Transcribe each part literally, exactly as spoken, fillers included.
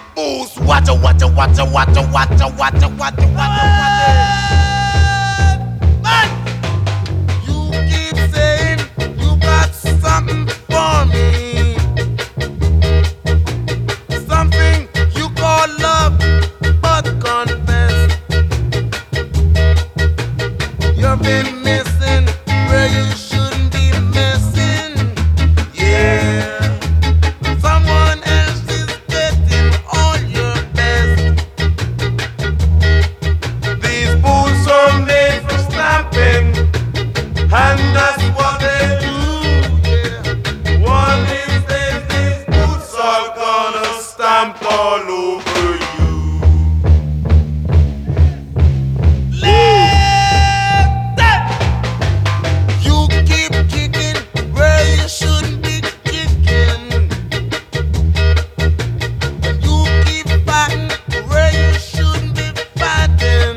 booze. Watch it, watch it, watch it, watch it, watch it, watch it, watch it, watch it. You keep saying you got something for me, something you call love, but confess you've been missing where you shouldn't be missing. Yeah, someone else is getting all your best. These boots are made for stamping, and that's what they do. Yeah, one of these days these boots are gonna stamp all over you. You keep kicking where you shouldn't be kicking. You keep fighting where you shouldn't be fighting.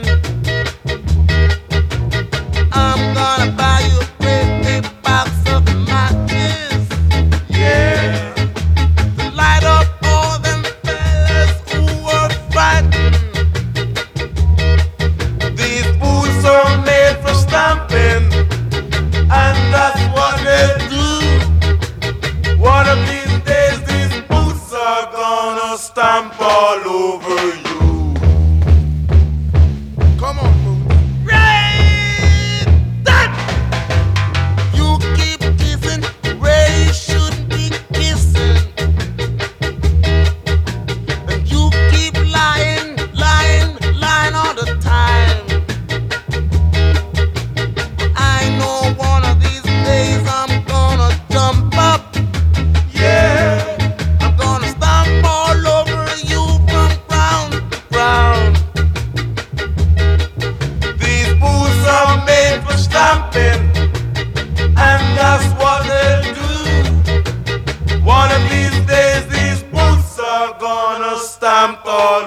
I'm gonna buy you a great big box of matches. Yeah, to light up all them fellas who were fighting. These boots are made for stamping, and that's what they do. One of these days, these boots are gonna stamp all over you. Come on, boots. Right! That! You keep kissing where you shouldn't be kissing. And you keep lying, lying, lying all the time. I know one of these days I'm gonna jump up. Yeah, I'm gonna stomp all over you from ground to ground. These boots are made for stamping, and that's what they do. One of these days these boots are gonna stamp all